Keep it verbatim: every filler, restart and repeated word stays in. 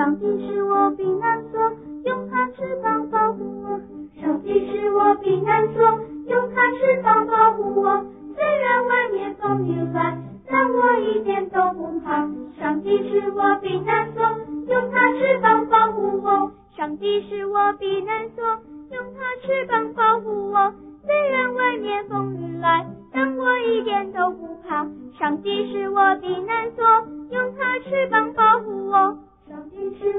上帝是我避难所，用他翅膀保护我。上帝是我避难所，用他翅膀保护我。虽然外面风雨来，但我一点都不怕。上帝是我避难所，用他翅膀保护我。上帝是我避难所，用他翅膀保护我。虽然外面风雨来，但我一点都不怕。上帝是我避难所，用他翅膀保护我。上帝是